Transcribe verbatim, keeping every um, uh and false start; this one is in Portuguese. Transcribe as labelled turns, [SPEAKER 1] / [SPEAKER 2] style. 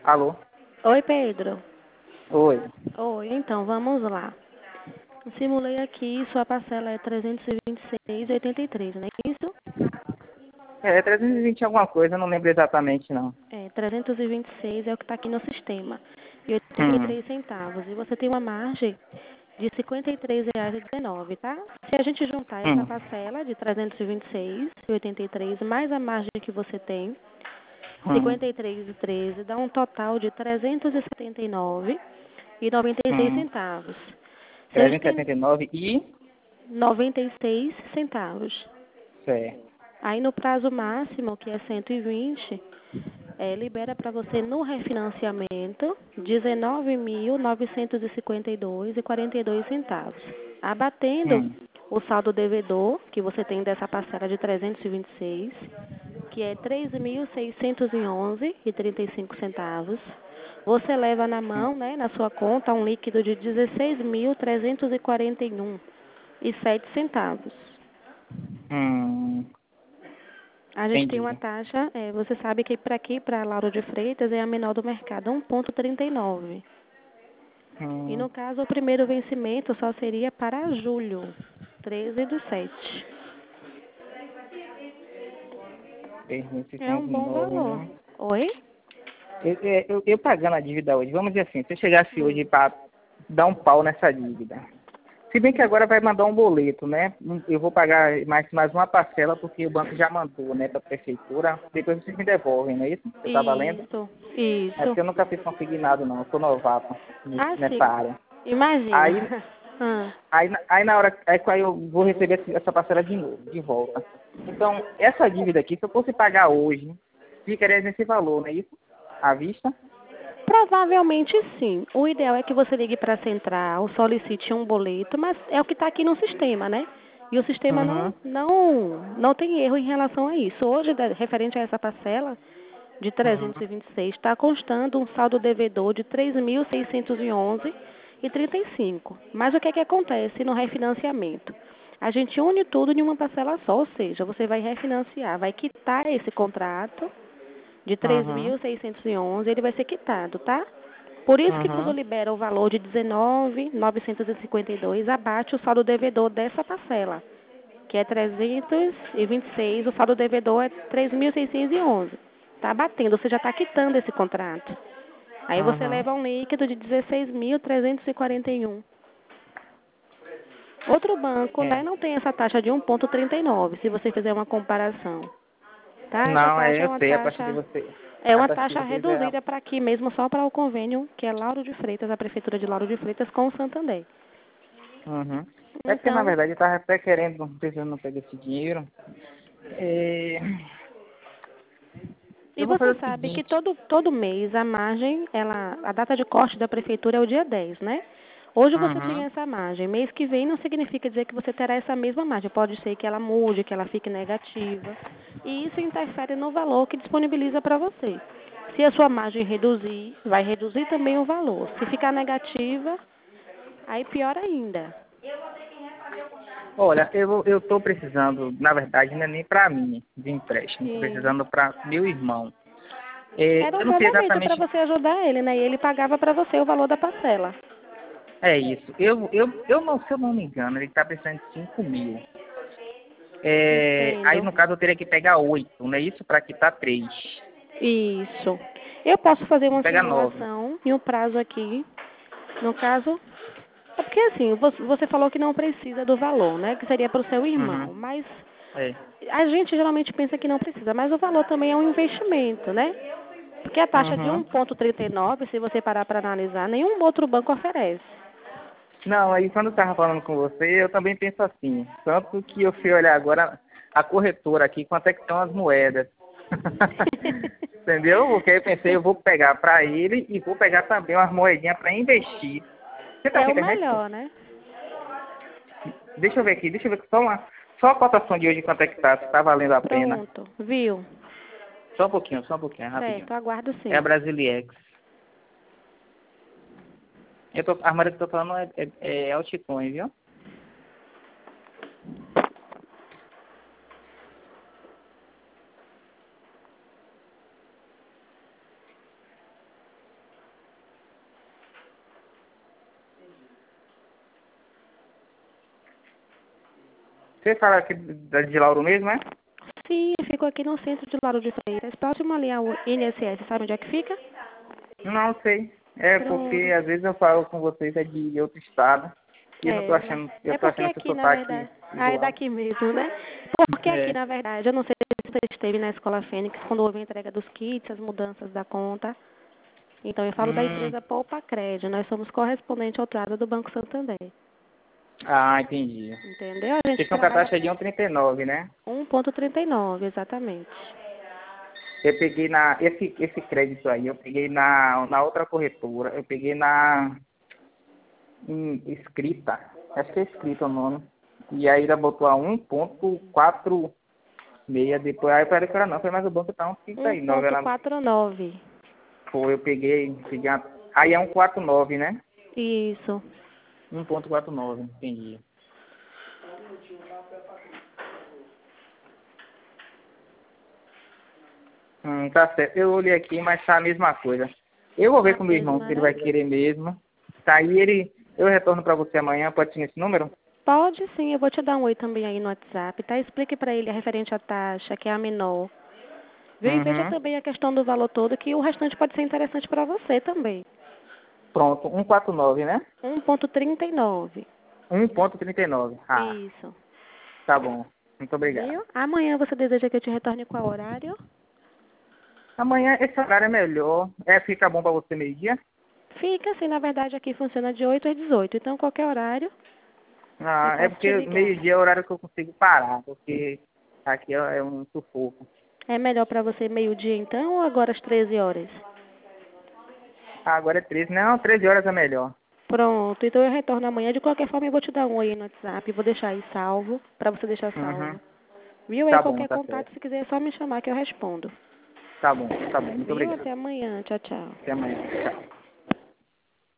[SPEAKER 1] Alô?
[SPEAKER 2] Oi, Pedro.
[SPEAKER 1] Oi.
[SPEAKER 2] Oi, então, vamos lá. Eu simulei aqui, sua parcela é trezentos e vinte e seis vírgula oitenta e três, não é isso?
[SPEAKER 1] É trezentos e vinte alguma coisa, não lembro exatamente não.
[SPEAKER 2] É, trezentos e vinte e seis é o que está aqui no sistema. E oitenta e
[SPEAKER 1] Hum.
[SPEAKER 2] três centavos. E você tem uma margem de cinquenta e três reais e dezenove, tá? Se a gente juntar essa
[SPEAKER 1] Hum.
[SPEAKER 2] parcela de trezentos e vinte e seis vírgula oitenta e três mais a margem que você tem,
[SPEAKER 1] Hum.
[SPEAKER 2] cinquenta e três vírgula treze, dá um total de trezentos e setenta e nove reais e noventa e seis
[SPEAKER 1] Hum.
[SPEAKER 2] centavos. Se a gente
[SPEAKER 1] trezentos e
[SPEAKER 2] tem
[SPEAKER 1] setenta e nove e...
[SPEAKER 2] noventa e seis centavos.
[SPEAKER 1] Certo.
[SPEAKER 2] Aí no prazo máximo, que é cento e vinte, é, libera para você no refinanciamento dezenove mil novecentos e cinquenta e dois reais e quarenta e dois centavos. Abatendo
[SPEAKER 1] Hum.
[SPEAKER 2] o saldo devedor que você tem dessa parcela de trezentos e vinte e seis, que é três mil seiscentos e onze reais e trinta e cinco centavos. Você leva na
[SPEAKER 1] Hum.
[SPEAKER 2] mão, né, na sua conta, um líquido de dezesseis mil trezentos e quarenta e um reais e sete centavos.
[SPEAKER 1] Hum.
[SPEAKER 2] A gente tem uma
[SPEAKER 1] Entendi.
[SPEAKER 2] taxa, é, você sabe que para aqui, para Lauro de Freitas, é a menor do mercado, um vírgula trinta e nove. E
[SPEAKER 1] Hum.
[SPEAKER 2] no caso, o primeiro vencimento só seria para julho, treze do sete. É um bom
[SPEAKER 1] trezentos e setenta e nove,
[SPEAKER 2] valor.
[SPEAKER 1] né?
[SPEAKER 2] Oi?
[SPEAKER 1] Eu, eu, eu, eu pagando a dívida hoje, vamos dizer assim, se eu chegasse hoje
[SPEAKER 2] Hum.
[SPEAKER 1] para dar um pau nessa dívida. Se bem que agora vai mandar um boleto, né? Eu vou pagar mais, mais uma parcela, porque o banco já mandou, né, para a prefeitura. Depois vocês me devolvem, não é isso? Você está valendo?
[SPEAKER 2] Isso,
[SPEAKER 1] É
[SPEAKER 2] isso.
[SPEAKER 1] porque eu nunca fiz consignado, não. Eu sou novato
[SPEAKER 2] Ah,
[SPEAKER 1] nesse- nessa
[SPEAKER 2] sim.
[SPEAKER 1] área.
[SPEAKER 2] Imagina.
[SPEAKER 1] Aí,
[SPEAKER 2] Ah.
[SPEAKER 1] aí, na- aí na hora, aí aí eu vou receber essa parcela de novo, de volta. Então, essa dívida aqui, se eu fosse pagar hoje, ficaria nesse valor, não é isso? À vista?
[SPEAKER 2] Provavelmente sim. O ideal é que você ligue para a central, solicite um boleto, mas é o que está aqui no sistema, né? E o sistema não,
[SPEAKER 1] Uhum.
[SPEAKER 2] não, não tem erro em relação a isso. Hoje, da- referente a essa parcela de trezentos
[SPEAKER 1] Uhum.
[SPEAKER 2] e vinte e seis, está constando um saldo devedor de três mil seiscentos e onze reais e trinta e cinco. Mas o que é que acontece no refinanciamento? A gente une tudo em uma parcela só, ou seja, você vai refinanciar, vai quitar esse contrato de três
[SPEAKER 1] Uhum.
[SPEAKER 2] mil seiscentos e onze, ele vai ser quitado, tá? Por isso que quando
[SPEAKER 1] Uhum.
[SPEAKER 2] libera o valor de dezenove mil novecentos e cinquenta e dois, abate o saldo devedor dessa parcela, que é trezentos e vinte e seis, o saldo devedor é três mil seiscentos e onze. Tá batendo, você já está quitando esse contrato. Aí você
[SPEAKER 1] Uhum.
[SPEAKER 2] leva um líquido de dezesseis mil trezentos e quarenta e um. Outro banco,
[SPEAKER 1] É.
[SPEAKER 2] né, não tem essa taxa de um vírgula trinta e nove, se você fizer uma comparação. Tá? Essa
[SPEAKER 1] Não,
[SPEAKER 2] taxa
[SPEAKER 1] é,
[SPEAKER 2] é
[SPEAKER 1] eu
[SPEAKER 2] uma
[SPEAKER 1] sei, a taxa de
[SPEAKER 2] taxa
[SPEAKER 1] você.
[SPEAKER 2] é
[SPEAKER 1] A
[SPEAKER 2] uma
[SPEAKER 1] taxa de
[SPEAKER 2] taxa
[SPEAKER 1] vocês é.
[SPEAKER 2] reduzida para aqui mesmo, só para o convênio, que é Lauro de Freitas, a prefeitura de Lauro de Freitas com o Santander.
[SPEAKER 1] Uhum. É porque, na
[SPEAKER 2] Então,
[SPEAKER 1] verdade, eu estava até querendo, precisando pegar esse dinheiro. É,
[SPEAKER 2] e
[SPEAKER 1] eu vou
[SPEAKER 2] você
[SPEAKER 1] fazer o
[SPEAKER 2] sabe que
[SPEAKER 1] seguinte.
[SPEAKER 2] todo, todo mês a margem, ela, a data de corte da prefeitura é o dia dez, né? Hoje você tem
[SPEAKER 1] Uhum.
[SPEAKER 2] essa margem. Mês que vem não significa dizer que você terá essa mesma margem. Pode ser que ela mude, que ela fique negativa. E isso interfere no valor que disponibiliza para você. Se a sua margem reduzir, vai reduzir também o valor. Se ficar negativa, aí pior ainda.
[SPEAKER 1] Olha, eu eu estou precisando, na verdade, não é nem para mim, de empréstimo. Estou
[SPEAKER 2] Sim.
[SPEAKER 1] precisando para meu irmão. É,
[SPEAKER 2] Era
[SPEAKER 1] eu não sei
[SPEAKER 2] exatamente para
[SPEAKER 1] exatamente.
[SPEAKER 2] você ajudar ele, né? E ele pagava para você o valor da parcela.
[SPEAKER 1] É isso. Eu, eu, eu não, se eu não me engano, ele está precisando de cinco mil. É, aí,
[SPEAKER 2] Entendo.
[SPEAKER 1] no caso, eu teria que pegar oito, não é isso? Para quitar três.
[SPEAKER 2] Isso. Eu posso fazer
[SPEAKER 1] Vou
[SPEAKER 2] uma
[SPEAKER 1] pegar nove.
[SPEAKER 2] simulação e um prazo aqui. No caso, é porque assim, você você falou que não precisa do valor, né? Que seria para o seu
[SPEAKER 1] Uhum.
[SPEAKER 2] irmão. Mas
[SPEAKER 1] É.
[SPEAKER 2] a gente geralmente pensa que não precisa, mas o valor também é um investimento, né? Porque a taxa de
[SPEAKER 1] Uhum.
[SPEAKER 2] um vírgula trinta e nove, se você parar para analisar, nenhum outro banco oferece.
[SPEAKER 1] Não, aí quando eu estava falando com você, eu também penso assim. Tanto que eu fui olhar agora a corretora aqui, quanto é que estão as moedas. Entendeu? Porque aí eu pensei, eu vou pegar para ele e vou pegar também umas moedinhas para investir. Você tá
[SPEAKER 2] É
[SPEAKER 1] com
[SPEAKER 2] o
[SPEAKER 1] internet?
[SPEAKER 2] melhor, né?
[SPEAKER 1] Deixa eu ver aqui, deixa eu ver só uma. Só a cotação de hoje quanto é que tá, se tá valendo a pena.
[SPEAKER 2] Pronto, viu?
[SPEAKER 1] Só um pouquinho, só um pouquinho, rapidinho.
[SPEAKER 2] Certo, aguardo
[SPEAKER 1] É a
[SPEAKER 2] sim.
[SPEAKER 1] Brasiliex. Eu tô, a marca que eu tô falando é, é, é altcoin, viu? Você fala aqui da- de Lauro mesmo, é?
[SPEAKER 2] Sim, eu fico aqui no centro de Lauro de Freitas, próximo ali ao I N S S, sabe onde é que fica?
[SPEAKER 1] Não sei. É porque
[SPEAKER 2] Pronto.
[SPEAKER 1] às vezes eu falo com vocês é de outro estado e eu não tô
[SPEAKER 2] É,
[SPEAKER 1] achando, eu
[SPEAKER 2] é
[SPEAKER 1] tô
[SPEAKER 2] porque
[SPEAKER 1] achando esse
[SPEAKER 2] aqui, na
[SPEAKER 1] sotaque
[SPEAKER 2] verdade, ah, é
[SPEAKER 1] igual.
[SPEAKER 2] daqui mesmo, né? Porque aqui,
[SPEAKER 1] É.
[SPEAKER 2] na verdade, eu não sei se você esteve na Escola Fênix quando houve a entrega dos kits, as mudanças da conta. Então, eu falo da
[SPEAKER 1] Hum.
[SPEAKER 2] empresa Poupa Crédito, nós somos correspondente ao trato do Banco Santander,
[SPEAKER 1] Ah, entendi.
[SPEAKER 2] entendeu? A gente
[SPEAKER 1] Vocês estão com a
[SPEAKER 2] trabalha
[SPEAKER 1] taxa de um vírgula trinta e nove, né?
[SPEAKER 2] um ponto trinta e nove, exatamente.
[SPEAKER 1] Eu peguei na. Esse, esse crédito aí, eu peguei na, na outra corretora. Eu peguei na. Em escrita. Acho que é escrita o nome. E aí ela botou a um ponto quatro seis. Depois aí eu falei que era não, foi mais o banco tá um trinta e nove. Ela
[SPEAKER 2] um ponto quarenta e nove.
[SPEAKER 1] foi, eu peguei, peguei a, aí é um quatro nove, né?
[SPEAKER 2] Isso.
[SPEAKER 1] um ponto quatro nove, entendi. Hum, tá certo. Eu olhei aqui, mas tá a mesma coisa. Eu vou ver
[SPEAKER 2] A
[SPEAKER 1] com o meu irmão
[SPEAKER 2] mesma,
[SPEAKER 1] se ele
[SPEAKER 2] né?
[SPEAKER 1] vai querer mesmo. Tá aí ele. Eu retorno pra você amanhã, pode ser nesse número?
[SPEAKER 2] Pode sim, eu vou te dar um oi também aí no WhatsApp, tá? Explique para ele a referente à taxa, que é a menor. Viu? E veja
[SPEAKER 1] Uhum.
[SPEAKER 2] também a questão do valor todo, que o restante pode ser interessante para você também.
[SPEAKER 1] Pronto, um quatro nove, né?
[SPEAKER 2] um ponto trinta e nove.
[SPEAKER 1] um ponto trinta e nove. Ah,
[SPEAKER 2] Isso.
[SPEAKER 1] tá bom. Muito obrigado.
[SPEAKER 2] Viu? Amanhã você deseja que eu te retorne qual horário?
[SPEAKER 1] Amanhã esse horário é melhor. É, fica bom pra você meio-dia?
[SPEAKER 2] Fica assim, na verdade, aqui funciona de oito às dezoito. Então, qualquer horário, eu
[SPEAKER 1] Ah, é
[SPEAKER 2] posso te
[SPEAKER 1] porque
[SPEAKER 2] ligar.
[SPEAKER 1] meio-dia é o horário que eu consigo parar, porque aqui é é um sufoco.
[SPEAKER 2] É melhor para você meio-dia então ou agora às treze horas?
[SPEAKER 1] Ah, agora é treze. Não, treze horas é melhor.
[SPEAKER 2] Pronto, então eu retorno amanhã. De qualquer forma, eu vou te dar um oi aí no WhatsApp. Vou deixar aí salvo, para você deixar
[SPEAKER 1] Uhum.
[SPEAKER 2] salvo. Viu? Aí
[SPEAKER 1] Tá bom,
[SPEAKER 2] qualquer
[SPEAKER 1] tá
[SPEAKER 2] contato,
[SPEAKER 1] certo.
[SPEAKER 2] se quiser, é só me chamar que eu respondo.
[SPEAKER 1] Tá bom, tá bom. Muito
[SPEAKER 2] Viu?
[SPEAKER 1] obrigado.
[SPEAKER 2] Até amanhã. Tchau, tchau.
[SPEAKER 1] Até amanhã. Tchau.